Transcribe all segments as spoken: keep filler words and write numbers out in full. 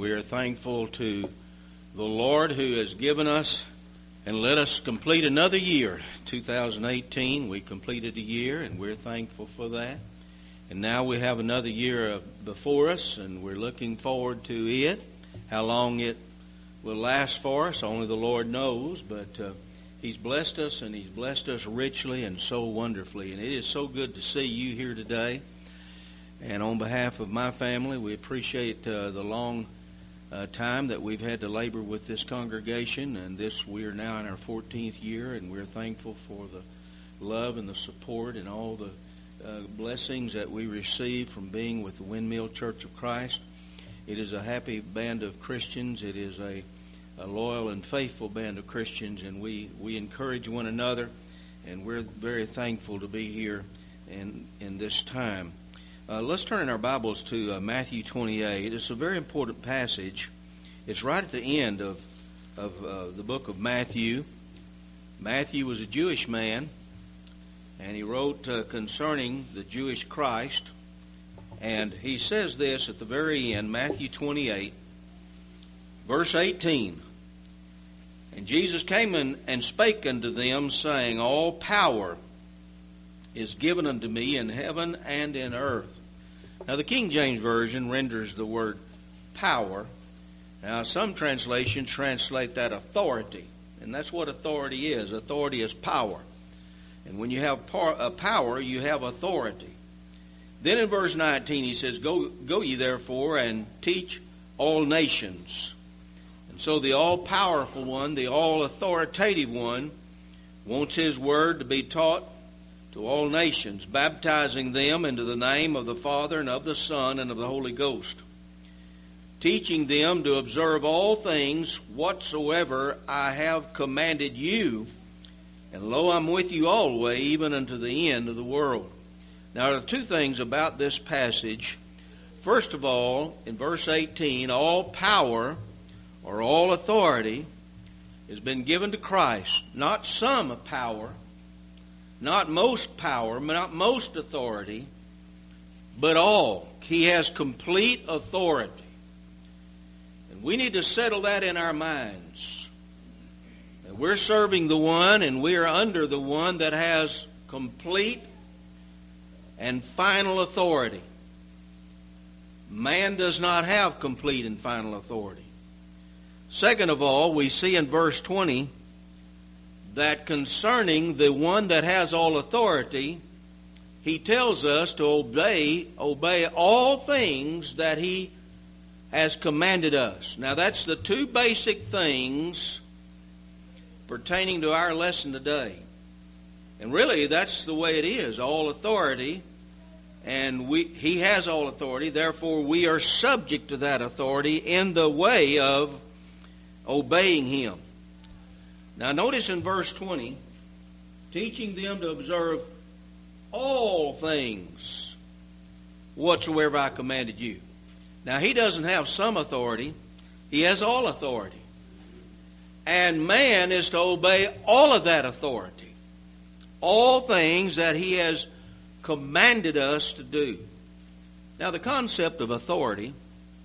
We are thankful to the Lord who has given us and let us complete another year. two thousand eighteen, we completed a year, and we're thankful for that. And now we have another year before us, and we're looking forward to it. How long it will last for us, only the Lord knows, but uh, He's blessed us, and He's blessed us richly and so wonderfully. And it is so good to see you here today. And on behalf of my family, we appreciate uh, the long uh, time that we've had to labor with this congregation. And this, we are now in our fourteenth year, and we're thankful for the love and the support and all the uh, blessings that we receive from being with the Windmill Church of Christ. It is a happy band of Christians. It is a, a loyal and faithful band of Christians, and we, we encourage one another, and we're very thankful to be here in, in this time. Uh, let's turn in our Bibles to uh, Matthew twenty-eight. It's a very important passage. It's right at the end of, of uh, the book of Matthew. Matthew was a Jewish man, and he wrote uh, concerning the Jewish Christ. And he says this at the very end, Matthew twenty-eight, verse eighteen. And Jesus came in and spake unto them, saying, All power is given unto me in heaven and in earth. Now the King James Version renders the word power. Now some translations translate that authority. And that's what authority is. Authority is power. And when you have power, you have authority. Then in verse nineteen he says, Go, go ye therefore and teach all nations. And so the all-powerful one, the all-authoritative one, wants his word to be taught to all nations, baptizing them into the name of the Father and of the Son and of the Holy Ghost, teaching them to observe all things whatsoever I have commanded you. And lo, I'm with you always, even unto the end of the world. Now, there are two things about this passage. First of all, in verse eighteen, all power or all authority has been given to Christ. Not some power, not most power, not most authority, but all. He has complete authority. And we need to settle that in our minds. That we're serving the one and we are under the one that has complete and final authority. Man does not have complete and final authority. Second of all, we see in verse twenty that concerning the one that has all authority, he tells us to obey, obey all things that he has commanded us. Now that's the two basic things pertaining to our lesson today. And really that's the way it is, all authority. And we, he has all authority, therefore we are subject to that authority in the way of obeying him. Now notice in verse twenty, teaching them to observe all things whatsoever I commanded you. Now he doesn't have some authority, he has all authority. And man is to obey all of that authority. All things that he has commanded us to do. Now the concept of authority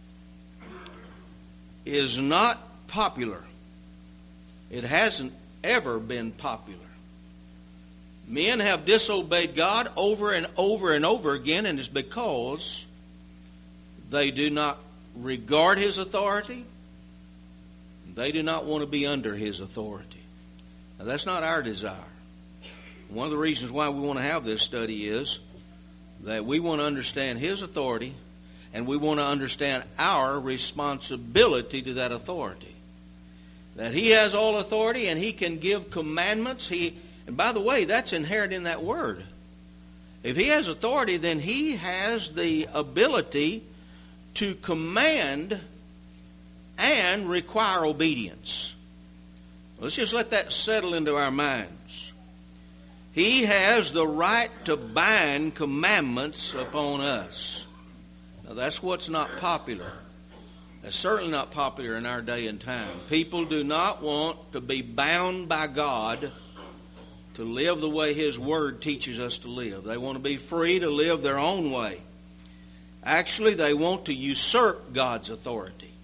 is not popular. It hasn't ever been popular. Men have disobeyed God over and over and over again, and it's because they do not regard His authority. They do not want to be under His authority. Now that's not our desire. One of the reasons why we want to have this study is that we want to understand His authority, and we want to understand our responsibility to that authority. That He has all authority and He can give commandments. He, and by the way, that's inherent in that word. If He has authority, then He has the ability to command and require obedience. Let's just let that settle into our minds. He has the right to bind commandments upon us. Now that's what's not popular. That's certainly not popular in our day and time. People do not want to be bound by God to live the way His Word teaches us to live. They want to be free to live their own way. Actually, they want to usurp God's authority.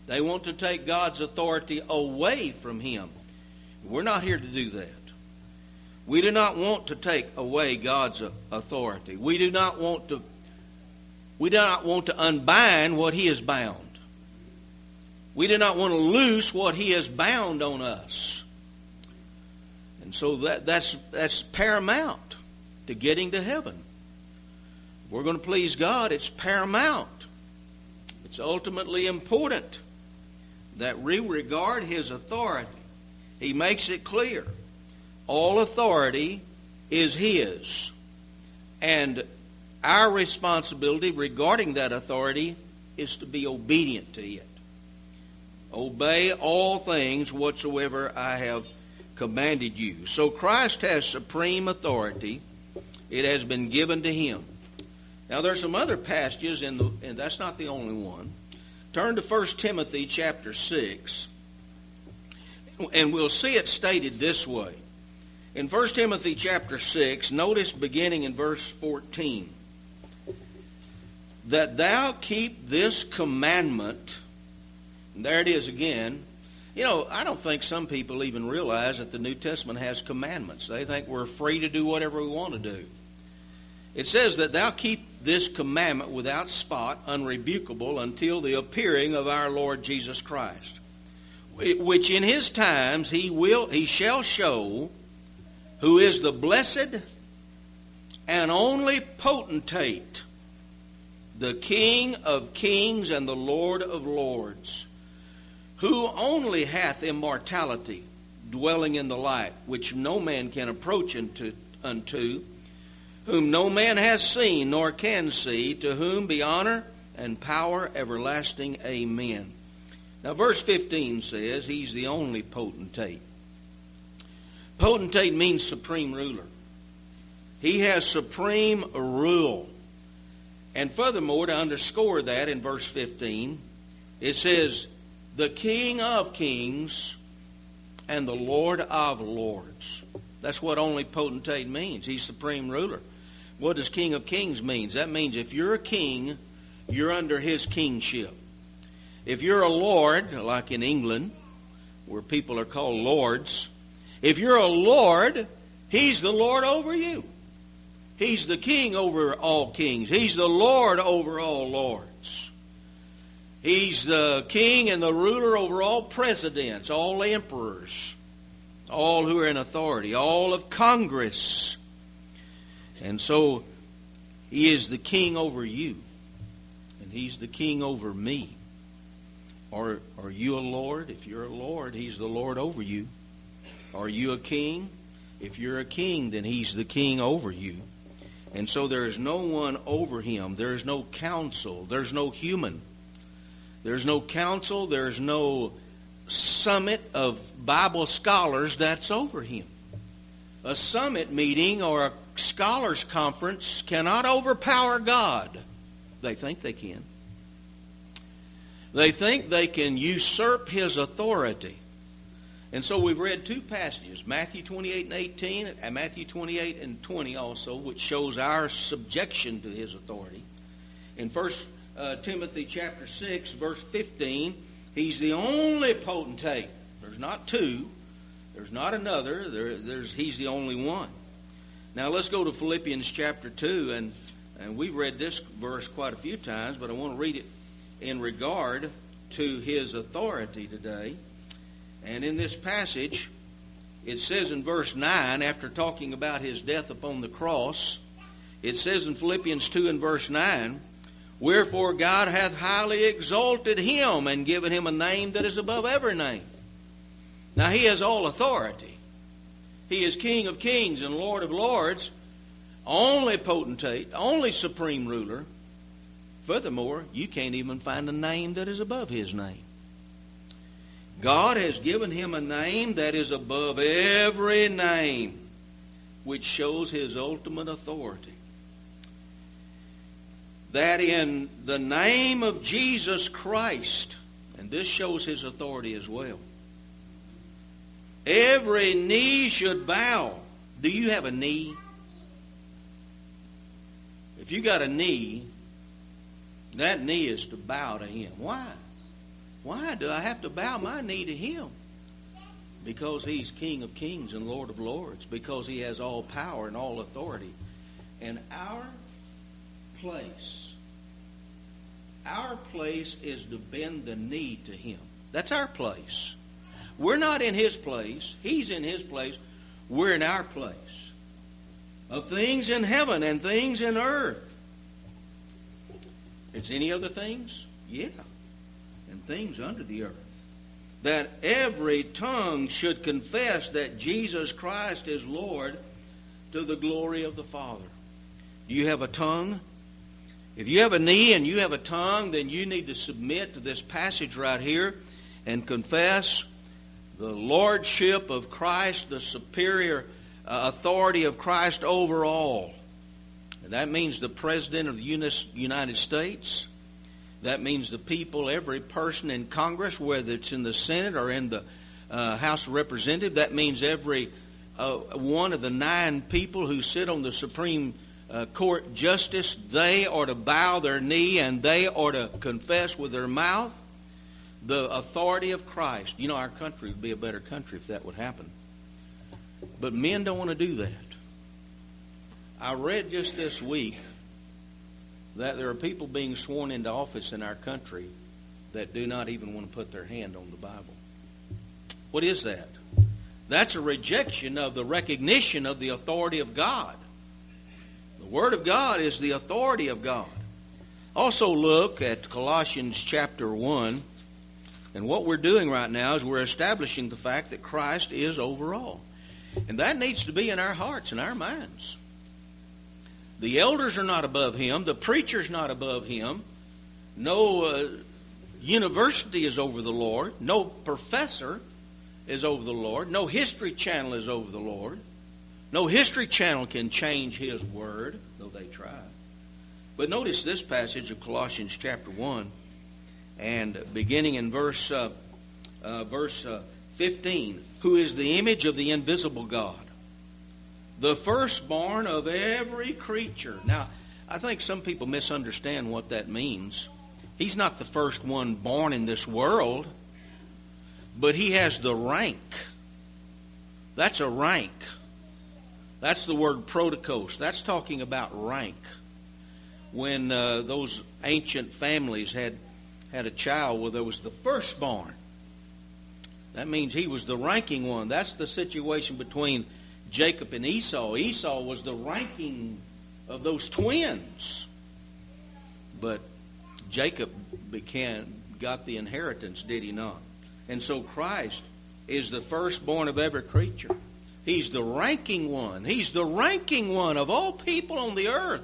They want to take God's authority away from Him. We're not here to do that. We do not want to take away God's authority. We do not want to we do not want to unbind what He has bound. We do not want to loose what He has bound on us. And so that, that's that's paramount to getting to heaven. If we're going to please God, it's paramount. It's ultimately important that we regard His authority. He makes it clear. All authority is His. And our responsibility regarding that authority is to be obedient to it. Obey all things whatsoever I have commanded you. So Christ has supreme authority. It has been given to Him. Now there's some other passages, in the, and that's not the only one. Turn to First Timothy chapter six, and we'll see it stated this way. In First Timothy chapter six, notice beginning in verse fourteen, that thou keep this commandment. And there it is again. You know, I don't think some people even realize that the New Testament has commandments. They think we're free to do whatever we want to do. It says that thou keep this commandment without spot, unrebukable, until the appearing of our Lord Jesus Christ, which in His times He will, He shall show, who is the blessed and only potentate, the King of kings and the Lord of lords, who only hath immortality, dwelling in the light, which no man can approach unto, unto, whom no man hath seen nor can see, to whom be honor and power everlasting. Amen. Now verse fifteen says He's the only potentate. Potentate means supreme ruler. He has supreme rule. And furthermore, to underscore that, in verse fifteen, it says, the King of kings and the Lord of lords. That's what only potentate means. He's supreme ruler. What does King of kings mean? That means if you're a king, you're under His kingship. If you're a lord, like in England, where people are called lords, if you're a lord, He's the Lord over you. He's the king over all kings. He's the Lord over all lords. He's the king and the ruler over all presidents, all emperors, all who are in authority, all of Congress. And so He is the king over you, and He's the king over me. Are, are you a lord? If you're a lord, He's the Lord over you. Are you a king? If you're a king, then He's the king over you. And so there is no one over Him. There is no council. There's no human. There's no council. There's no summit of Bible scholars that's over Him. A summit meeting or a scholars conference cannot overpower God. They think they can. They think they can usurp His authority. And so we've read two passages, Matthew twenty-eight and eighteen, and Matthew twenty-eight and twenty also, which shows our subjection to His authority. In First uh, Timothy chapter six, verse fifteen, He's the only potentate. There's not two. There's not another. There, there's He's the only one. Now let's go to Philippians chapter two, and, and we've read this verse quite a few times, but I want to read it in regard to His authority today. And in this passage, it says in verse nine, after talking about His death upon the cross, it says in Philippians two and verse nine, wherefore God hath highly exalted Him and given Him a name that is above every name. Now He has all authority. He is King of kings and Lord of lords, only potentate, only supreme ruler. Furthermore, you can't even find a name that is above His name. God has given Him a name that is above every name, which shows His ultimate authority. That in the name of Jesus Christ, and this shows His authority as well, every knee should bow. Do you have a knee? If you got a knee, that knee is to bow to Him. Why? Why do I have to bow my knee to him? Because he's King of kings and Lord of lords. Because he has all power and all authority. And our place, our place is to bend the knee to him. That's our place. We're not in his place. He's in his place. We're in our place. Of things in heaven and things in earth. It's any other things? Yeah. And things under the earth. That every tongue should confess that Jesus Christ is Lord to the glory of the Father. Do you have a tongue? If you have a knee and you have a tongue, then you need to submit to this passage right here and confess the lordship of Christ, the superior uh, authority of Christ over all. And that means the President of the United States. That means the people, every person in Congress, whether it's in the Senate or in the uh, House of Representatives. That means every uh, one of the nine people who sit on the Supreme uh, Court justice. They are to bow their knee and they are to confess with their mouth the authority of Christ. You know, our country would be a better country if that would happen. But men don't want to do that. I read just this week that there are people being sworn into office in our country that do not even want to put their hand on the Bible. What is that? That's a rejection of the recognition of the authority of God. The Word of God is the authority of God. Also look at Colossians chapter one. And what we're doing right now is we're establishing the fact that Christ is over all. And that needs to be in our hearts and our minds. The elders are not above him. The preacher's not above him. No uh, university is over the Lord. No professor is over the Lord. No history channel is over the Lord. No history channel can change his word, though they try. But notice this passage of Colossians chapter one, and beginning in verse uh, uh, verse uh, fifteen, who is the image of the invisible God, the firstborn of every creature. Now, I think some people misunderstand what that means. He's not the first one born in this world, but he has the rank. That's a rank. That's the word protokos. That's talking about rank. When uh, those ancient families had, had a child, well, there was the firstborn. That means he was the ranking one. That's the situation between Jacob and Esau. Esau was the ranking of those twins. But Jacob began, got the inheritance, did he not? And so Christ is the firstborn of every creature. He's the ranking one. He's the ranking one of all people on the earth.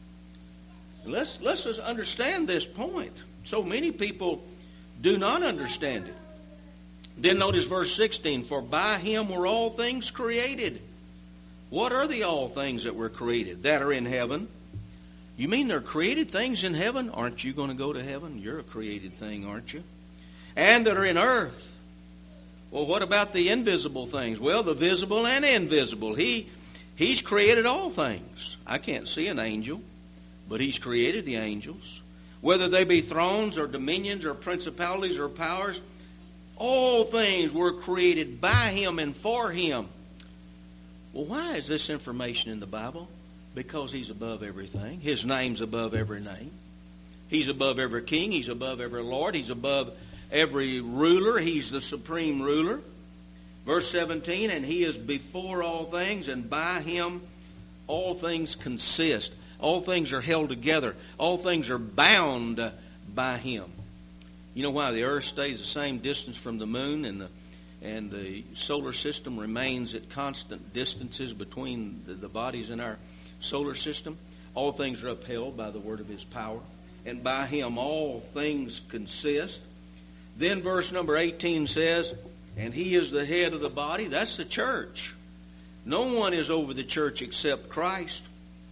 Let's, let's just understand this point. So many people do not understand it. Then notice verse sixteen, for by him were all things created. What are the all things that were created that are in heaven? You mean they're created things in heaven? Aren't you going to go to heaven? You're a created thing, aren't you? And that are in earth. Well, what about the invisible things? Well, the visible and invisible. He, he's created all things. I can't see an angel, but he's created the angels. Whether they be thrones or dominions or principalities or powers, all things were created by him and for him. Well, why is this information in the Bible? Because he's above everything. His name's above every name. He's above every king. He's above every lord. He's above every ruler. He's the supreme ruler. Verse seventeen, and he is before all things, and by him all things consist. All things are held together. All things are bound by him. You know why the earth stays the same distance from the moon, and the and the solar system remains at constant distances between the, the bodies in our solar system? All things are upheld by the word of his power, and by him all things consist. Then verse number eighteen says, and he is the head of the body. That's the church. No one is over the church except Christ.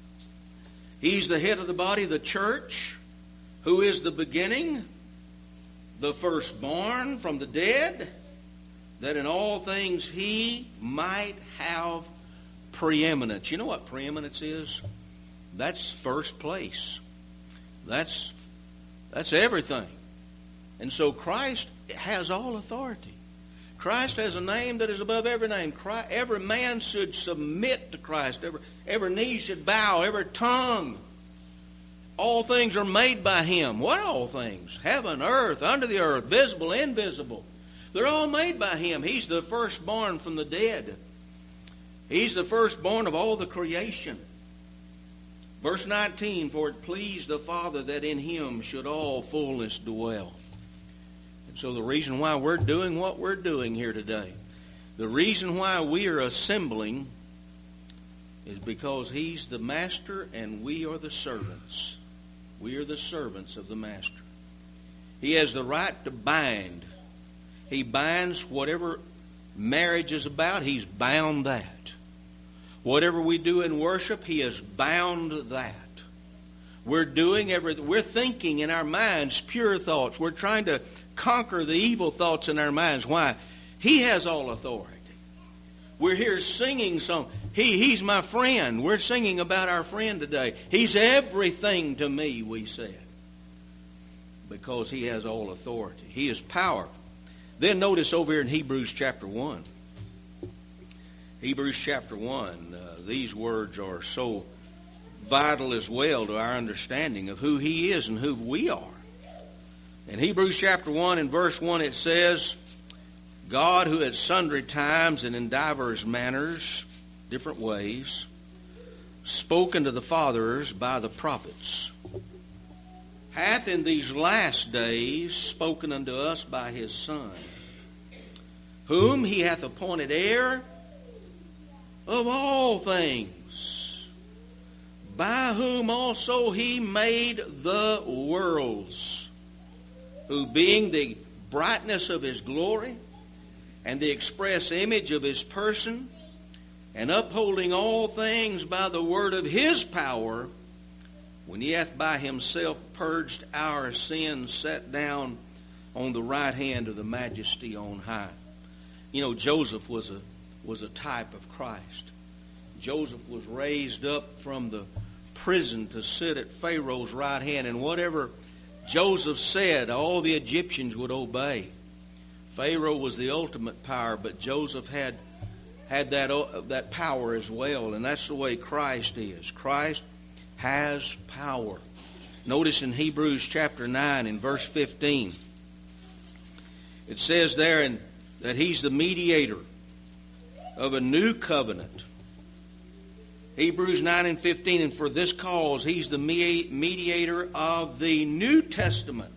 He's the head of the body, the church, who is the beginning, the firstborn from the dead, that in all things he might have preeminence. You know what preeminence is? That's first place. That's, that's everything. And so Christ has all authority. Christ has a name that is above every name. Christ, every man should submit to Christ. Every, every knee should bow. Every tongue. All things are made by Him. What all things? Heaven, earth, under the earth, visible, invisible. They're all made by Him. He's the firstborn from the dead. He's the firstborn of all the creation. Verse nineteen, for it pleased the Father that in Him should all fullness dwell. And so the reason why we're doing what we're doing here today, the reason why we are assembling is because He's the master and we are the servants. We are the servants of the master. He has the right to bind. He binds whatever marriage is about. He's bound that. Whatever we do in worship, He has bound that. We're doing everything. We're thinking in our minds pure thoughts. We're trying to conquer the evil thoughts in our minds. Why? He has all authority. We're here singing song. He, he's my friend. We're singing about our friend today. He's everything to me, we said. Because He has all authority. He is powerful. Then notice over here in Hebrews chapter one. Hebrews chapter one. Uh, these words are so vital as well to our understanding of who He is and who we are. In Hebrews chapter one and verse one it says, God who at sundry times and in divers manners, different ways, spoken to the fathers by the prophets, hath in these last days spoken unto us by His Son, whom He hath appointed heir of all things, by whom also He made the worlds, who being the brightness of His glory, and the express image of His person, and upholding all things by the word of His power, when He hath by Himself purged our sins, sat down on the right hand of the Majesty on high. You know, Joseph was a was a type of Christ. Joseph was raised up from the prison to sit at Pharaoh's right hand, and whatever Joseph said, all the Egyptians would obey. Pharaoh was the ultimate power, but Joseph had had that, that power as well, and that's the way Christ is. Christ has power. Notice in Hebrews chapter nine in verse fifteen, it says there in, that He's the mediator of a new covenant. Hebrews nine and fifteen, and for this cause He's the mediator of the New Testament,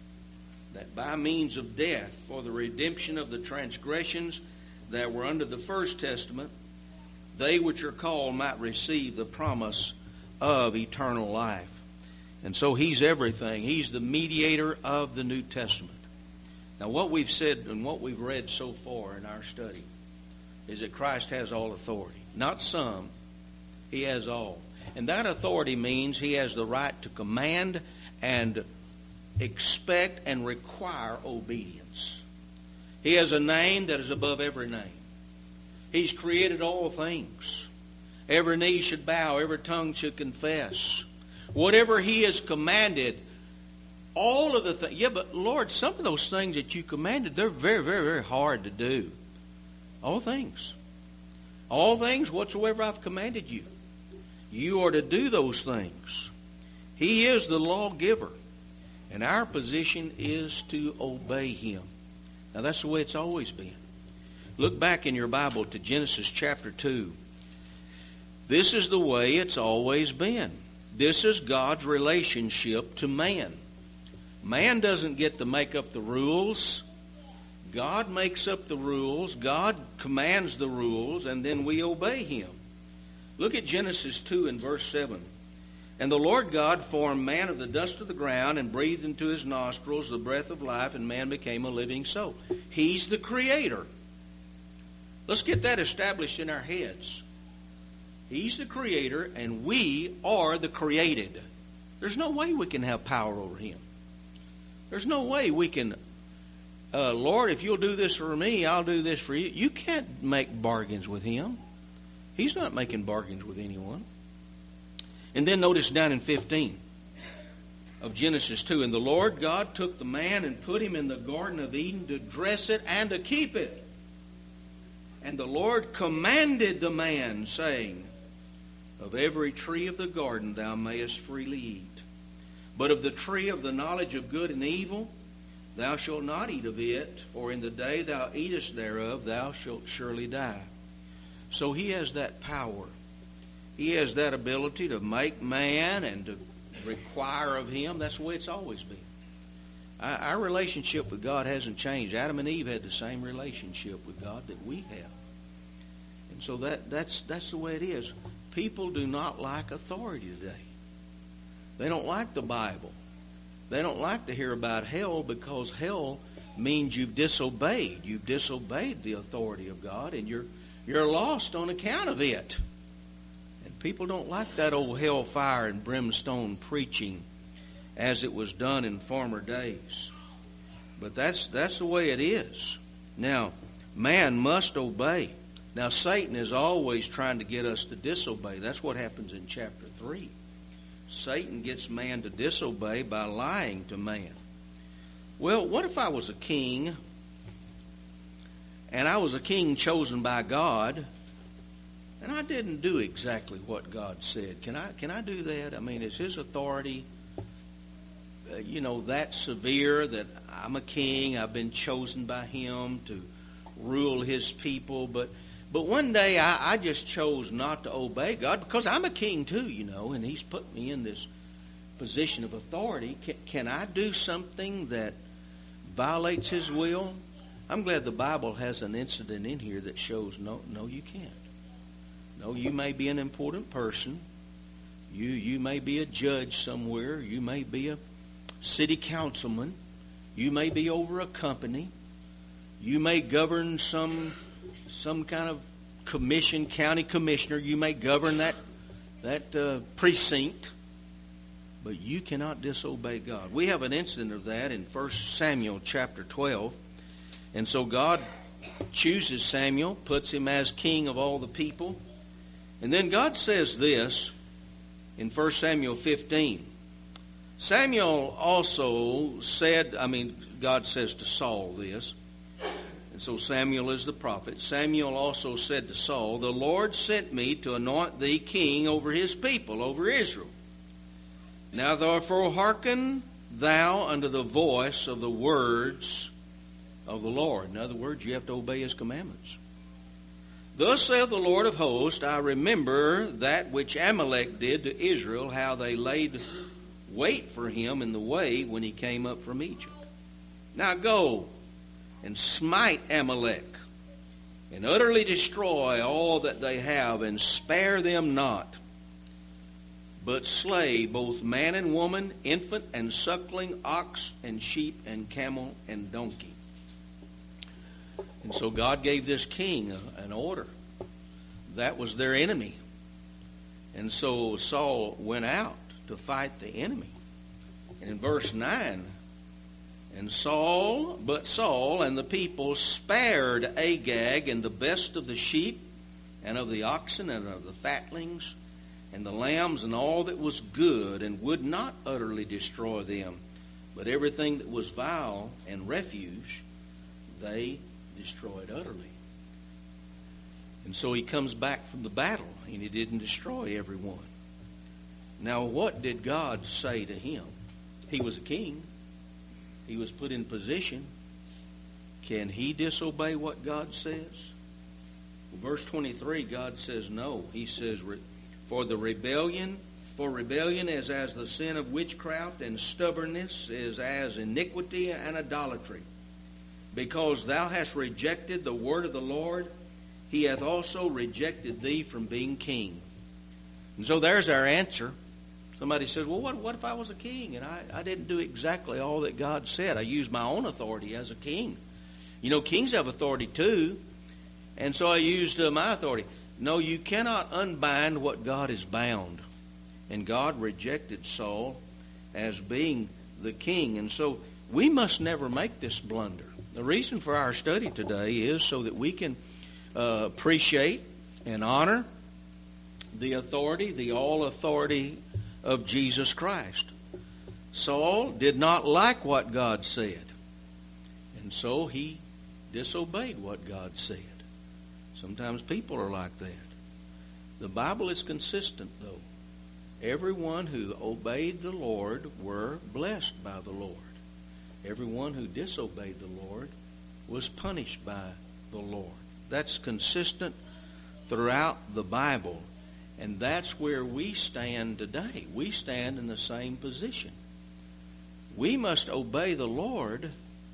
that by means of death, for the redemption of the transgressions that were under the first testament, they which are called might receive the promise of eternal life. And so He's everything. He's the mediator of the New Testament. Now what we've said and what we've read so far in our study is that Christ has all authority. Not some. He has all. And that authority means He has the right to command and expect and require obedience. He has a name that is above every name. He's created all things. Every knee should bow, every tongue should confess. Whatever He has commanded, all of the things. Yeah, but Lord, some of those things that You commanded, they're very, very, very hard to do. All things. All things whatsoever I've commanded you. You are to do those things. He is the lawgiver. And our position is to obey Him. Now that's the way it's always been. Look back in your Bible to Genesis chapter two. This is the way it's always been. This is God's relationship to man. Man doesn't get to make up the rules. God makes up the rules. God commands the rules, and then we obey Him. Look at Genesis two and verse seven. And the Lord God formed man of the dust of the ground and breathed into his nostrils the breath of life, and man became a living soul. He's the Creator. Let's get that established in our heads. He's the Creator, and we are the created. There's no way we can have power over Him. There's no way we can, uh, Lord, if you'll do this for me, I'll do this for you. You can't make bargains with Him. He's not making bargains with anyone. And then notice down in fifteen. of Genesis two. And the Lord God took the man and put him in the Garden of Eden to dress it and to keep it. And the Lord commanded the man, saying, of every tree of the garden thou mayest freely eat. But of the tree of the knowledge of good and evil thou shalt not eat of it, for in the day thou eatest thereof thou shalt surely die. So he has that power. He has that ability to make man and to require of him. That's the way it's always been. Our relationship with God hasn't changed. Adam and Eve had the same relationship with God that we have. And so that, that's, that's the way it is. People do not like authority today. They don't like the Bible. They don't like to hear about hell because hell means you've disobeyed. You've disobeyed the authority of God, and you're you're lost on account of it. And people don't like that old hellfire and brimstone preaching as it was done in former days. But that's that's the way it is. Now, man must obey. Now, Satan is always trying to get us to disobey. That's what happens in chapter three. Satan gets man to disobey by lying to man. Well, what if I was a king, and I was a king chosen by God, and I didn't do exactly what God said? Can I can I do that? I mean, is his authority, uh, you know, that severe that I'm a king, I've been chosen by him to rule his people, but But one day I, I just chose not to obey God because I'm a king too, you know, and he's put me in this position of authority. Can, can I do something that violates his will? I'm glad the Bible has an incident in here that shows no, no, you can't. No, you may be an important person. You, you may be a judge somewhere. You may be a city councilman. You may be over a company. You may govern some... some kind of commission, county commissioner. You may govern that that uh, precinct, but you cannot disobey God. We have an incident of that in First Samuel chapter twelve. And so God chooses Samuel, puts him as king of all the people. And then God says this in First Samuel fifteen. Samuel also said, I mean, God says to Saul this, and so Samuel is the prophet. Samuel also said to Saul, the Lord sent me to anoint thee king over his people, over Israel. Now therefore hearken thou unto the voice of the words of the Lord. In other words, you have to obey his commandments. Thus saith the Lord of hosts, I remember that which Amalek did to Israel, how they laid wait for him in the way when he came up from Egypt. Now go and smite Amalek, and utterly destroy all that they have, and spare them not, but slay both man and woman, infant and suckling, ox and sheep and camel and donkey. And so God gave this king an order. That was their enemy. And so Saul went out to fight the enemy. And in verse nine, And Saul, but Saul and the people spared Agag and the best of the sheep and of the oxen and of the fatlings and the lambs and all that was good, and would not utterly destroy them. But everything that was vile and refuse, they destroyed utterly. And so he comes back from the battle, and he didn't destroy everyone. Now, what did God say to him? He was a king. He was put in position. Can he disobey what God says? Well, verse twenty-three, God says no. He says, For the rebellion, for rebellion is as the sin of witchcraft, and stubbornness is as iniquity and idolatry. Because thou hast rejected the word of the Lord, he hath also rejected thee from being king. And so there's our answer. Somebody says, well, what, what if I was a king and I, I didn't do exactly all that God said? I used my own authority as a king. You know, kings have authority too, and so I used uh, my authority. No, you cannot unbind what God has bound. And God rejected Saul as being the king. And so we must never make this blunder. The reason for our study today is so that we can uh, appreciate and honor the authority, the all authority of Jesus Christ. Saul did not like what God said, and so he disobeyed what God said. Sometimes people are like that. The Bible is consistent, though. Everyone who obeyed the Lord were blessed by the Lord. Everyone who disobeyed the Lord was punished by the Lord. That's consistent throughout the Bible. And that's where we stand today. We stand in the same position. We must obey the Lord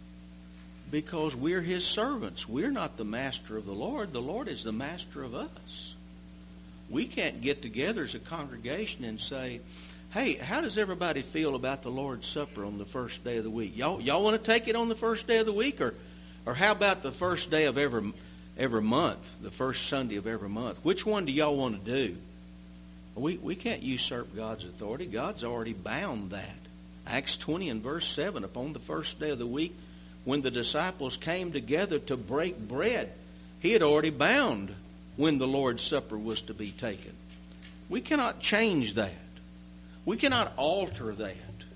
because we're His servants. We're not the master of the Lord. The Lord is the master of us. We can't get together as a congregation and say, hey, how does everybody feel about the Lord's Supper on the first day of the week? Y'all, y'all want to take it on the first day of the week? Or, or how about the first day of every, every month, the first Sunday of every month? Which one do y'all want to do? We, we can't usurp God's authority. God's already bound that. Acts twenty and verse seven, upon the first day of the week, when the disciples came together to break bread, He had already bound when the Lord's Supper was to be taken. We cannot change that. We cannot alter that.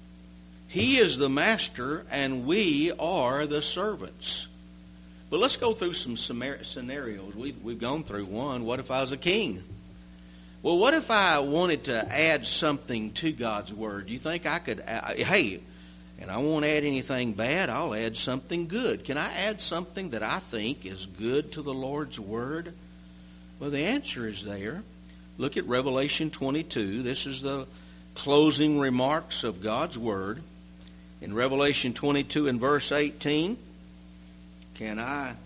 He is the master and we are the servants. But let's go through some scenarios. We've, we've gone through one. What if I was a king? Well, what if I wanted to add something to God's Word? Do you think I could, uh, hey, and I won't add anything bad, I'll add something good. Can I add something that I think is good to the Lord's Word? Well, the answer is there. Look at Revelation twenty-two. This is the closing remarks of God's Word. In Revelation twenty-two and verse eighteen, can I,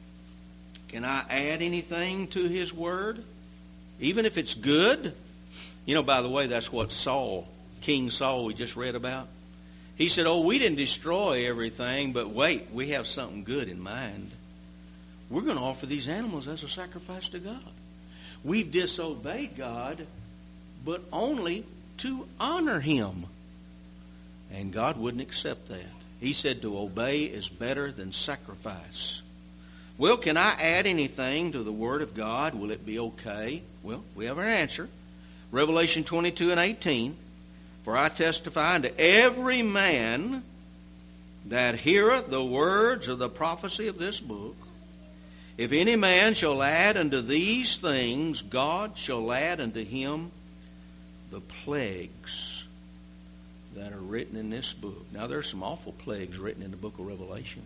can I add anything to His Word? Even if it's good? You know, by the way, that's what Saul, King Saul we just read about. He said, oh, we didn't destroy everything, but wait, we have something good in mind. We're going to offer these animals as a sacrifice to God. We've disobeyed God, but only to honor Him. And God wouldn't accept that. He said to obey is better than sacrifice. Well, can I add anything to the Word of God? Will it be okay? Well, we have our answer. Revelation twenty-two and eighteen. For I testify unto every man that heareth the words of the prophecy of this book, if any man shall add unto these things, God shall add unto him the plagues that are written in this book. Now, there's some awful plagues written in the book of Revelation.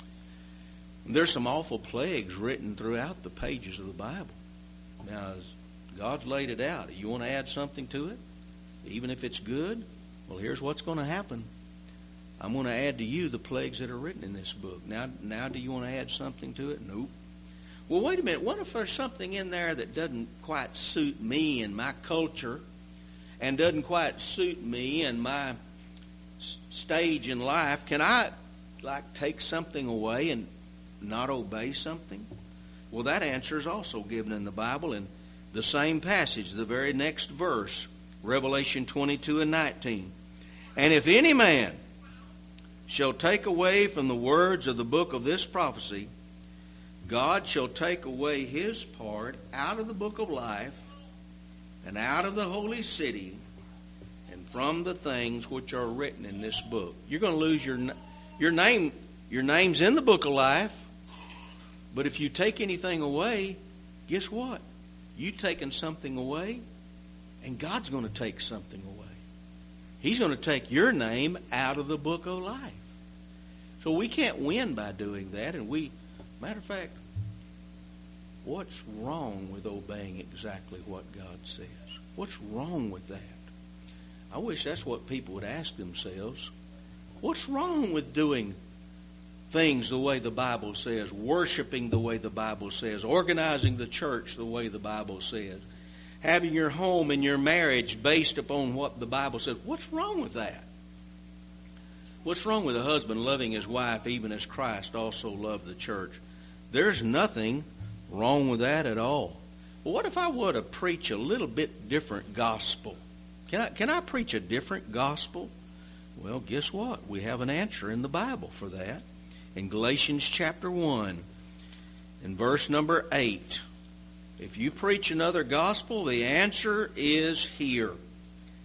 There's some awful plagues written throughout the pages of the Bible. Now, God's laid it out. You want to add something to it? Even if it's good? Well, here's what's going to happen. I'm going to add to you the plagues that are written in this book. Now, now do you want to add something to it? Nope. Well, wait a minute. What if there's something in there that doesn't quite suit me and my culture and doesn't quite suit me and my stage in life? Can I, like, take something away and not obey something? Well, that answer is also given in the Bible in the same passage, the very next verse, Revelation twenty-two and nineteen. And if any man shall take away from the words of the book of this prophecy, God shall take away his part out of the book of life and out of the holy city and from the things which are written in this book. You're going to lose your your name. Your name's in the book of life, but if you take anything away, guess what? You've taken something away, and God's going to take something away. He's going to take your name out of the book of life. So we can't win by doing that. And we, matter of fact, what's wrong with obeying exactly what God says? What's wrong with that? I wish that's what people would ask themselves. What's wrong with doing things the way the Bible says, worshiping the way the Bible says, organizing the church the way the Bible says, having your home and your marriage based upon what the Bible says? What's wrong with that? What's wrong with a husband loving his wife even as Christ also loved the church? There's nothing wrong with that at all. Well, what if I were to preach a little bit different gospel? Can I, can I preach a different gospel? Well, guess what? We have an answer in the Bible for that. In Galatians chapter one, in verse number eight, if you preach another gospel, the answer is here.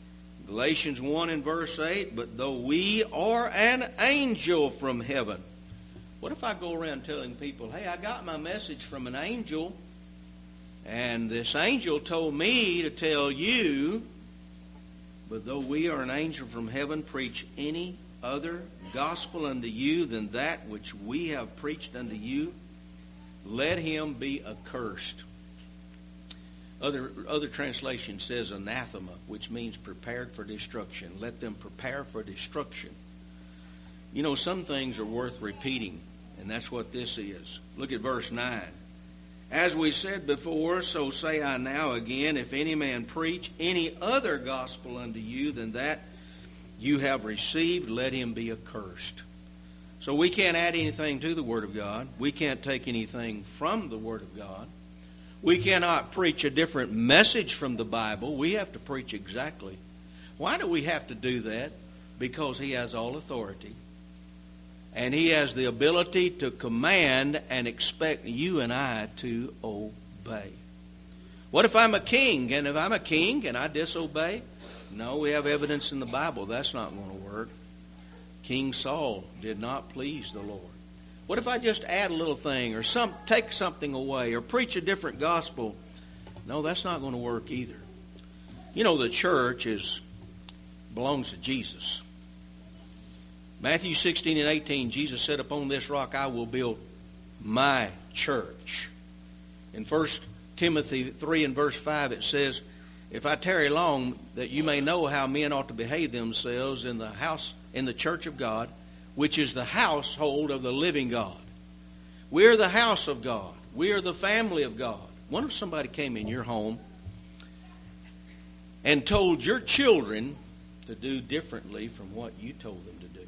Galatians one and verse eight, but though we are an angel from heaven. What if I go around telling people, hey, I got my message from an angel, and this angel told me to tell you, but though we are an angel from heaven, preach any other gospel unto you than that which we have preached unto you, let him be accursed. Other, other translation says anathema, which means prepared for destruction. Let them prepare for destruction. You know, some things are worth repeating, and that's what this is. Look at verse nine. As we said before, so say I now again, if any man preach any other gospel unto you than that you have received, let him be accursed. So we can't add anything to the Word of God. We can't take anything from the Word of God. We cannot preach a different message from the Bible. We have to preach exactly. Why do we have to do that? Because He has all authority. And He has the ability to command and expect you and I to obey. What if I'm a king? And if I'm a king and I disobey? No, we have evidence in the Bible that's not going to work. King Saul did not please the Lord. What if I just add a little thing or some take something away or preach a different gospel? No, that's not going to work either. You know, the church is belongs to Jesus. Matthew sixteen and eighteen, Jesus said, upon this rock I will build my church. In First Timothy three and verse five it says, if I tarry long, that you may know how men ought to behave themselves in the house, in the church of God, which is the household of the living God. We are the house of God. We are the family of God. What if somebody came in your home and told your children to do differently from what you told them to do?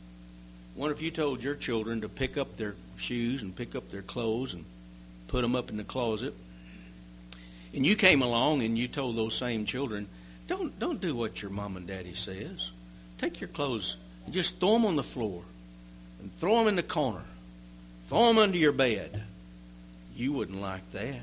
What if you told your children to pick up their shoes and pick up their clothes and put them up in the closet? And you came along and you told those same children, don't, don't do what your mom and daddy says. Take your clothes and just throw them on the floor and throw them in the corner. Throw them under your bed. You wouldn't like that.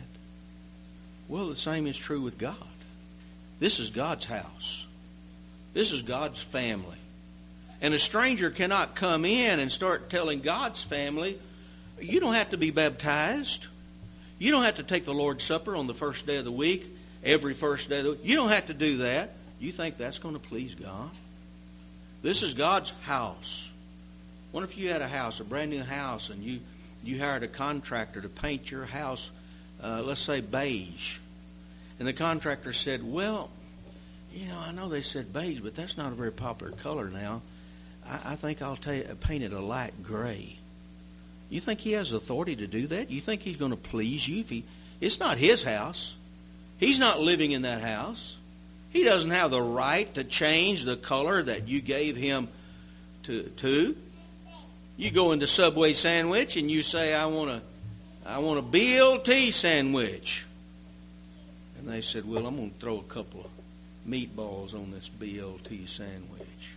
Well, the same is true with God. This is God's house. This is God's family. And a stranger cannot come in and start telling God's family, you don't have to be baptized. You don't have to take the Lord's Supper on the first day of the week, every first day of the week. You don't have to do that. You think that's going to please God? This is God's house. What if you had a house, a brand new house, and you, you hired a contractor to paint your house, uh, let's say beige. And the contractor said, well, you know, I know they said beige, but that's not a very popular color now. I, I think I'll ta- paint it a light gray. You think he has authority to do that? You think he's going to please you? If he, it's not his house. He's not living in that house. He doesn't have the right to change the color that you gave him to. to. You go into Subway sandwich and you say, I want a, I want a B L T sandwich. And they said, well, I'm going to throw a couple of meatballs on this B L T sandwich.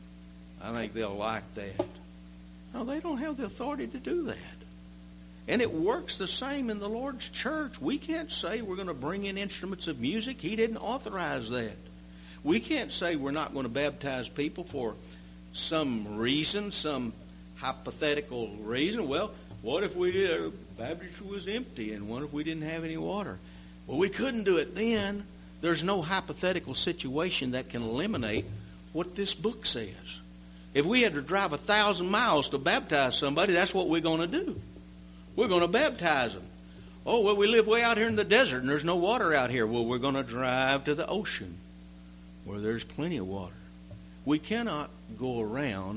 I think they'll like that. No, they don't have the authority to do that. And it works the same in the Lord's church. We can't say we're going to bring in instruments of music. He didn't authorize that. We can't say we're not going to baptize people for some reason, some hypothetical reason. Well, what if we did, baptistry was empty, and what if we didn't have any water? Well, we couldn't do it then. There's no hypothetical situation that can eliminate what this book says. If we had to drive a thousand miles to baptize somebody, that's what we're going to do. We're going to baptize them. Oh, well, we live way out here in the desert and there's no water out here. Well, we're going to drive to the ocean where there's plenty of water. We cannot go around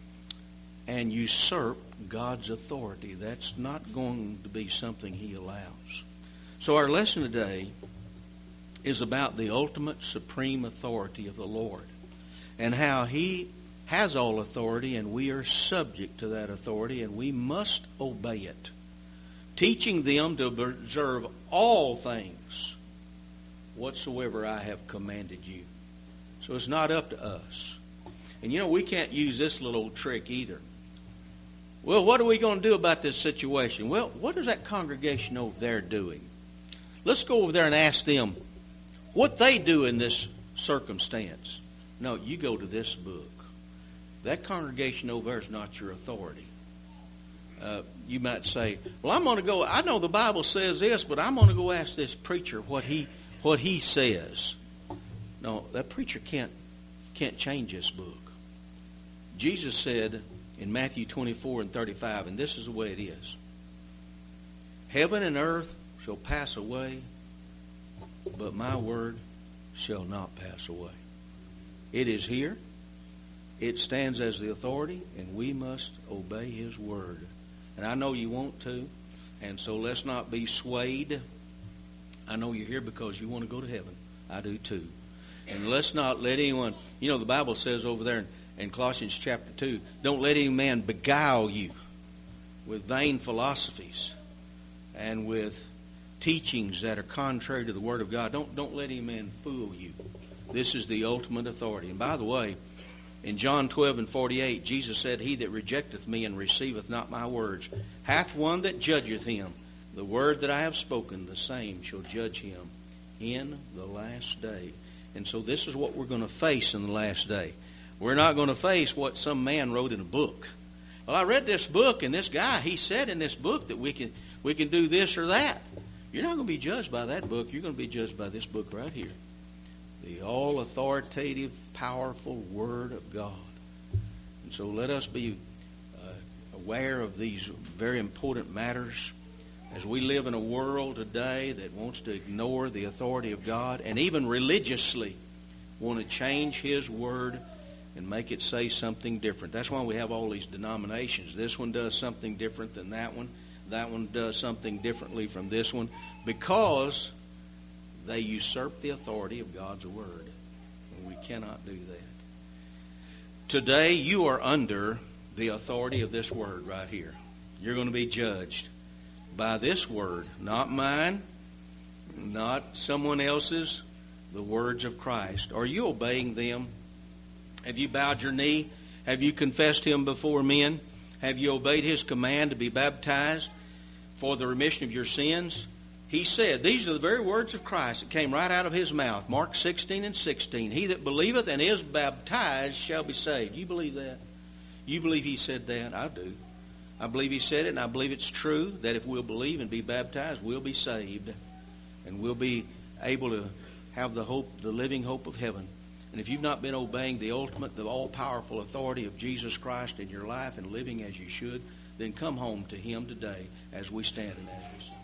and usurp God's authority. That's not going to be something He allows. So our lesson today is about the ultimate supreme authority of the Lord and how He has all authority, and we are subject to that authority, and we must obey it. Teaching them to observe all things whatsoever I have commanded you. So it's not up to us. And you know, we can't use this little old trick either. Well, what are we going to do about this situation? Well, what is that congregation over there doing? Let's go over there and ask them what they do in this circumstance. No, you go to this book. That congregation over there is not your authority. Uh, you might say, well, I'm going to go, I know the Bible says this, but I'm going to go ask this preacher what he what he says. No, that preacher can't can't change this book. Jesus said in Matthew twenty-four and thirty-five, and this is the way it is. Heaven and earth shall pass away, but my word shall not pass away. It is here. It stands as the authority, and we must obey His word. And I know you want to, and so let's not be swayed. I know you're here because you want to go to heaven. I do too. And let's not let anyone, you know, the Bible says over there in, in Colossians chapter two, don't let any man beguile you with vain philosophies and with teachings that are contrary to the Word of God. Don't, don't let any man fool you. This is the ultimate authority. And by the way, in John twelve and forty-eight, Jesus said, He that rejecteth me and receiveth not my words hath one that judgeth him. The word that I have spoken, the same shall judge him in the last day. And so this is what we're going to face in the last day. We're not going to face what some man wrote in a book. Well, I read this book, and this guy, he said in this book that we can we can do this or that. You're not going to be judged by that book. You're going to be judged by this book right here. The all-authoritative, powerful Word of God. And so let us be uh, aware of these very important matters as we live in a world today that wants to ignore the authority of God and even religiously want to change His Word and make it say something different. That's why we have all these denominations. This one does something different than that one. That one does something differently from this one, because they usurp the authority of God's Word. And we cannot do that. Today, you are under the authority of this Word right here. You're going to be judged by this Word, not mine, not someone else's, the words of Christ. Are you obeying them? Have you bowed your knee? Have you confessed Him before men? Have you obeyed His command to be baptized for the remission of your sins? He said, these are the very words of Christ that came right out of His mouth. Mark sixteen and sixteen. He that believeth and is baptized shall be saved. You believe that? You believe He said that? I do. I believe He said it, and I believe it's true that if we'll believe and be baptized, we'll be saved. And we'll be able to have the hope, the living hope of heaven. And if you've not been obeying the ultimate, the all-powerful authority of Jesus Christ in your life and living as you should, then come home to Him today as we stand and as we sing.